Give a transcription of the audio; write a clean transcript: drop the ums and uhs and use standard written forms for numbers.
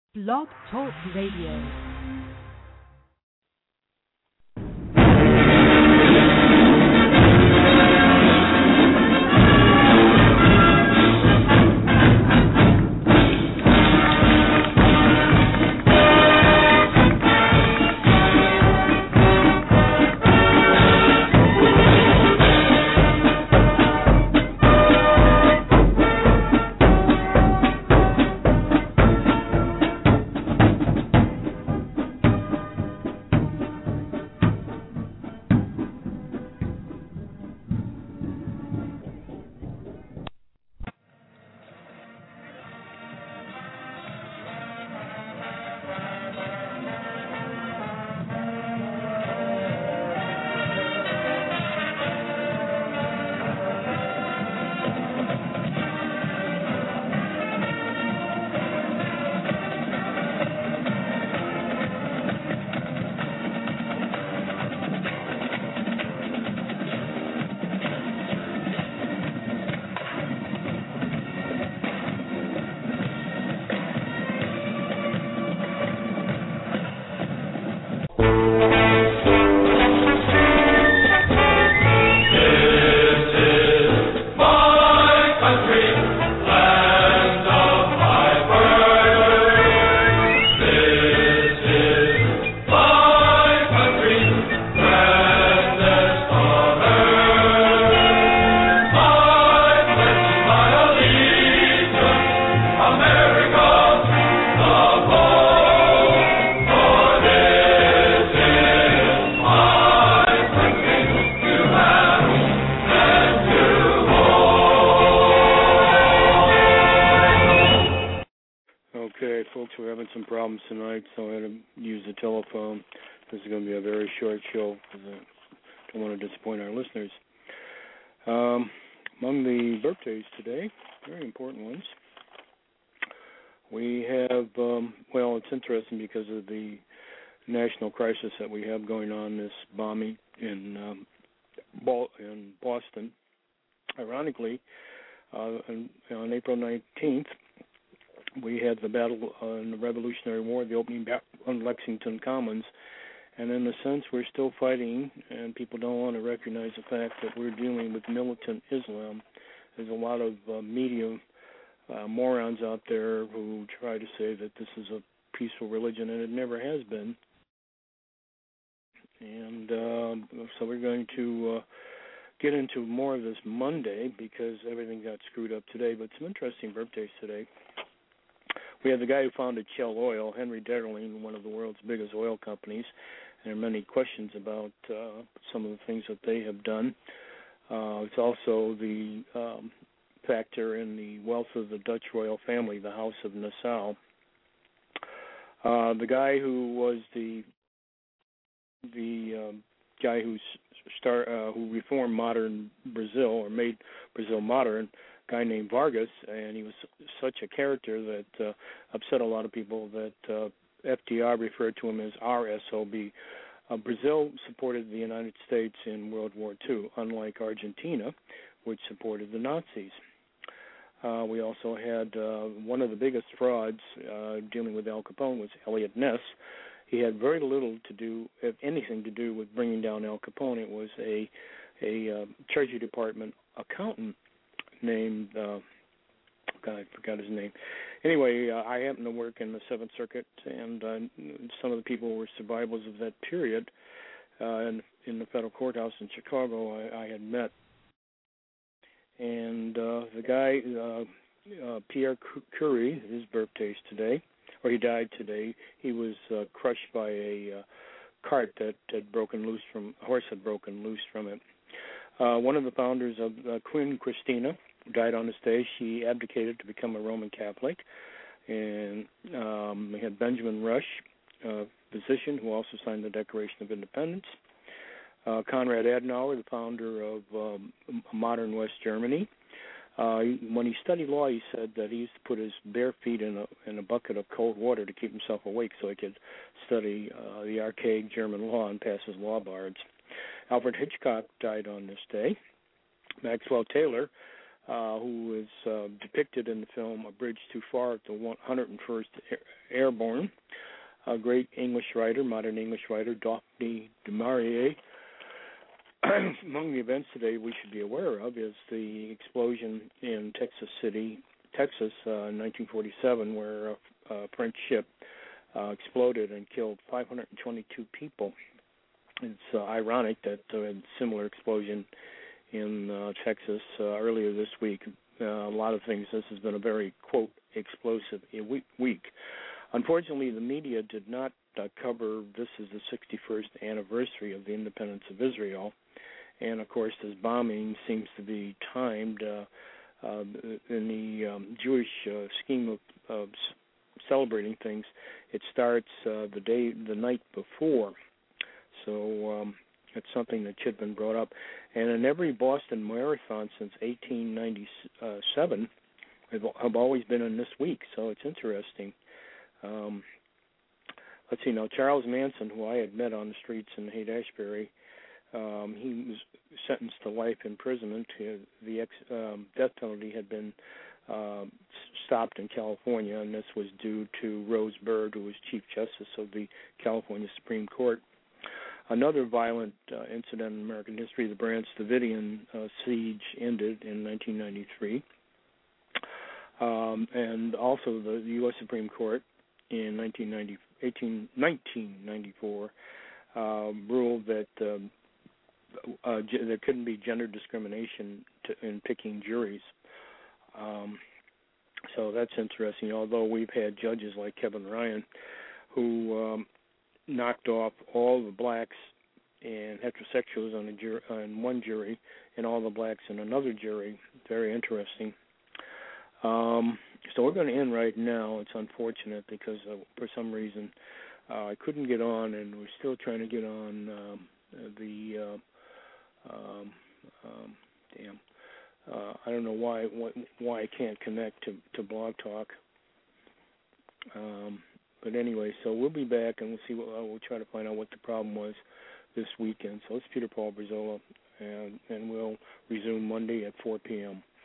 Blog Talk Radio. Among the birthdays today, very important ones, we have, it's interesting because of the national crisis that we have going on, this bombing in Boston. Ironically, on April 19th, we had the battle in the Revolutionary War, the opening battle on Lexington Commons. And in a sense, we're still fighting, and people don't want to recognize the fact that we're dealing with militant Islam. There's a lot of media morons out there who try to say that this is a peaceful religion, and it never has been. And so we're going to get into more of this Monday because everything got screwed up today. But some interesting birthdays today. We have the guy who founded Shell Oil, Henry Detterling, one of the world's biggest oil companies. There are many questions about some of the things that they have done. It's also the factor in the wealth of the Dutch royal family, the House of Nassau. The guy who was the guy who reformed modern Brazil or made Brazil modern, a guy named Vargas, and he was such a character that upset a lot of people that FDR referred to him as RSOB. Brazil supported the United States in World War II, unlike Argentina, which supported the Nazis. We also had one of the biggest frauds dealing with Al Capone was Elliot Ness. He had very little to do, if anything, to do with bringing down Al Capone. It was a Treasury Department accountant named, I forgot his name. Anyway, I happen to work in the Seventh Circuit, and some of the people were survivors of that period in the federal courthouse in Chicago I had met. And the guy, Pierre Curie, his birthday's today, or he died today. He was crushed by a cart that had broken loose from, a horse had broken loose from it. One of the founders of Queen Christina died on this day. She abdicated to become a Roman Catholic. And we had Benjamin Rush, a physician who also signed the Declaration of Independence. Konrad Adenauer, the founder of modern West Germany. When he studied law, he said that he used to put his bare feet in a bucket of cold water to keep himself awake so he could study the archaic German law and pass his law bars. Alfred Hitchcock died on this day. Maxwell Taylor who is depicted in the film A Bridge Too Far at the 101st Airborne. A great English writer, modern English writer, Daphne du Maurier. Among the events today we should be aware of is the explosion in Texas City, Texas, in 1947, where a French ship exploded and killed 522 people. It's ironic that a similar explosion in Texas earlier this week. A lot of things. This has been a very, quote, explosive week. Unfortunately, the media did not cover this is the 61st anniversary of the independence of Israel. And, of course, this bombing seems to be timed in the Jewish scheme of celebrating things. It starts the night before. So it's something that should have been brought up. And in every Boston Marathon since 1897 have always been in this week, so it's interesting. Let's see now, Charles Manson, who I had met on the streets in Haight-Ashbury, he was sentenced to life imprisonment. The death penalty had been stopped in California, and this was due to Rose Bird, who was Chief Justice of the California Supreme Court. Another violent incident in American history, the Branch Davidian siege, ended in 1993. And also the U.S. Supreme Court in 1994 ruled that there couldn't be gender discrimination in picking juries. So that's interesting, although we've had judges like Kevin Ryan who knocked off all the blacks and heterosexuals on one jury and all the blacks in another jury. Very interesting. So we're going to end right now. It's unfortunate because for some reason I couldn't get on, and we're still trying to get on I don't know why I can't connect to Blog Talk. But anyway, so we'll be back, and we'll see. We'll try to find out what the problem was this weekend. So it's Peter Paul Brizola, and we'll resume Monday at 4 p.m.